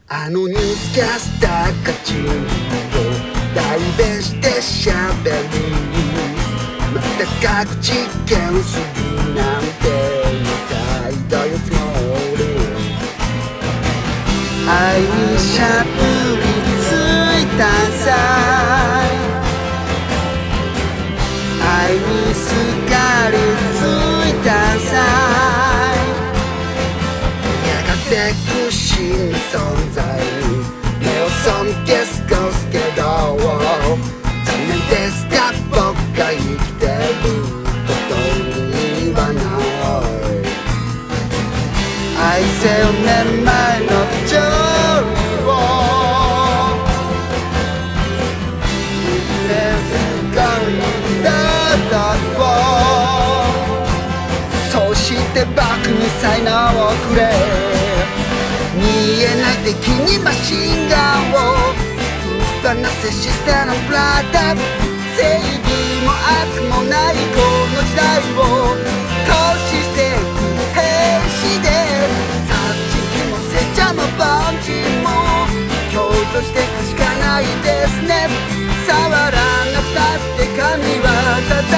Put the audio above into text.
あのニュースキャスターがチームを代弁してしゃべる。また各事件するなんてみたいだよつもり。愛にしゃぶりついたさ、愛にすがりついたさ、やがて不審な存在に目を背け過ごすけど、残念ですが僕が生きてることにはない。愛せよ目の前のジョリを見れずがに叩こう。そして僕に才能をくれ。見えない敵にマシンガンを手放せシステムのブラッド。正義も悪もないこの時代を透視していく兵士で、殺人もせちゃも凡人も共存していくしかないですね。触らなくたって神はただ